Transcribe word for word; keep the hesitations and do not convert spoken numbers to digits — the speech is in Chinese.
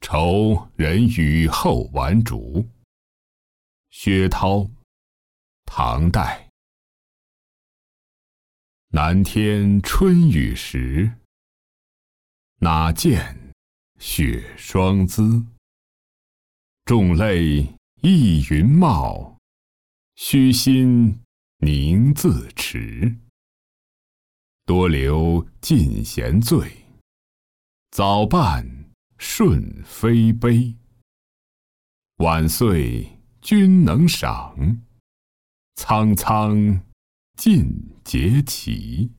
愁人语后晚竹。薛涛，唐代。南天春雨时，哪见雪霜姿。众泪亦云冒，虚心凝自持。多留尽闲醉，早办顺非悲。晚岁君能赏，苍苍尽节期。